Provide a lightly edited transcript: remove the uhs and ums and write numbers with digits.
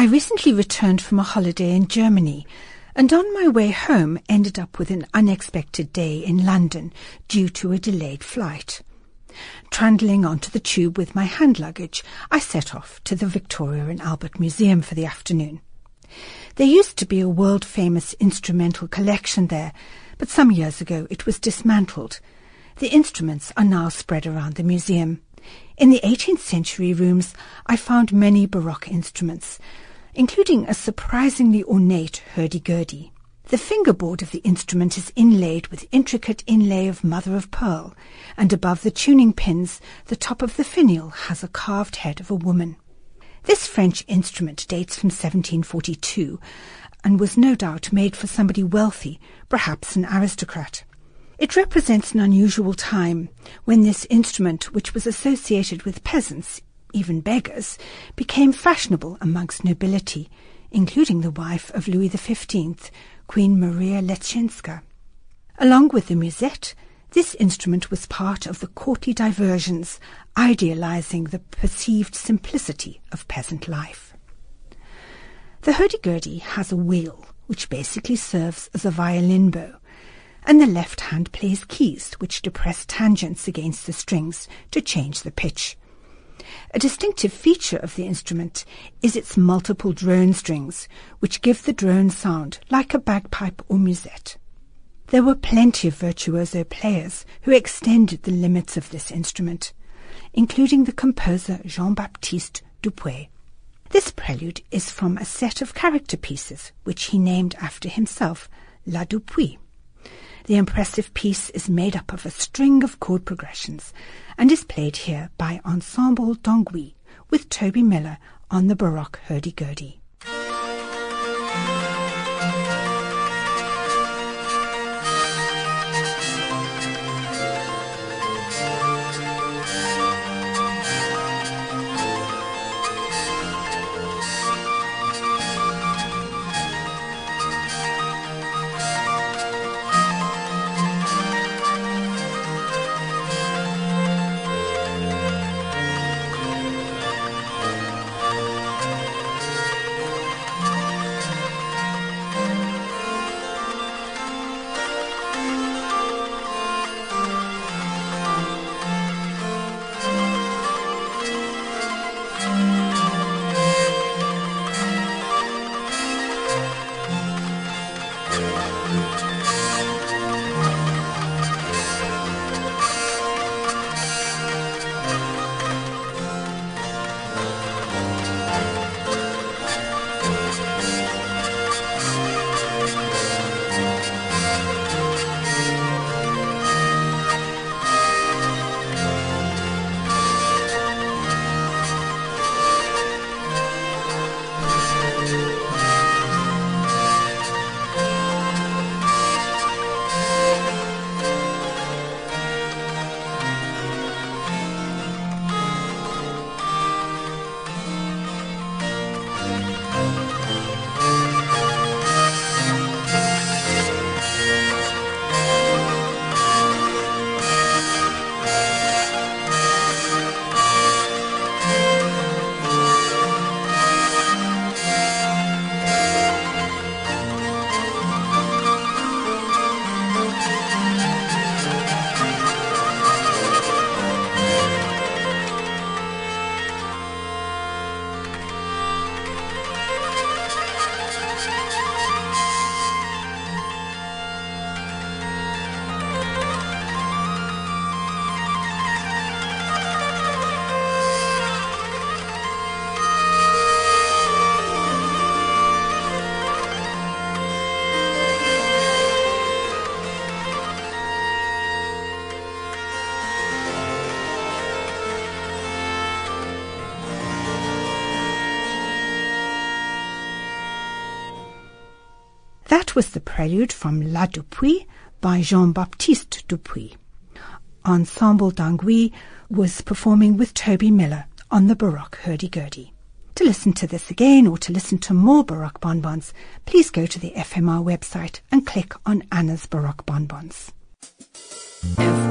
I recently returned from a holiday in Germany, and on my way home ended up with an unexpected day in London due to a delayed flight. Trundling onto the tube with my hand luggage, I set off to the Victoria and Albert Museum for the afternoon. There used to be a world-famous instrumental collection there, but some years ago it was dismantled. The instruments are now spread around the museum. In the 18th century rooms, I found many Baroque instruments, including a surprisingly ornate hurdy-gurdy. The fingerboard of the instrument is inlaid with intricate inlay of mother-of-pearl, and above the tuning pins, the top of the finial has a carved head of a woman. This French instrument dates from 1742 and was no doubt made for somebody wealthy, perhaps an aristocrat. It represents an unusual time when this instrument, which was associated with peasants, even beggars, became fashionable amongst nobility, including the wife of Louis XV, Queen Maria Leczinska. Along with the musette, this instrument was part of the courtly diversions, idealizing the perceived simplicity of peasant life. The hurdy-gurdy has a wheel, which basically serves as a violin bow, and the left hand plays keys, which depress tangents against the strings to change the pitch. A distinctive feature of the instrument is its multiple drone strings, which give the drone sound like a bagpipe or musette. There were plenty of virtuoso players who extended the limits of this instrument, including the composer Jean-Baptiste Dupuy. This prelude is from a set of character pieces, which he named after himself, La Dupuy. The impressive piece is made up of a string of chord progressions and is played here by Ensemble d'Anguille with Toby Miller on the Baroque hurdy-gurdy. That was the prelude from La Dupuy by Jean-Baptiste Dupuy. Ensemble d'Anguille was performing with Toby Miller on the Baroque hurdy-gurdy. To listen to this again or to listen to more Baroque bonbons, please go to the FMR website and click on Anna's Baroque Bonbons.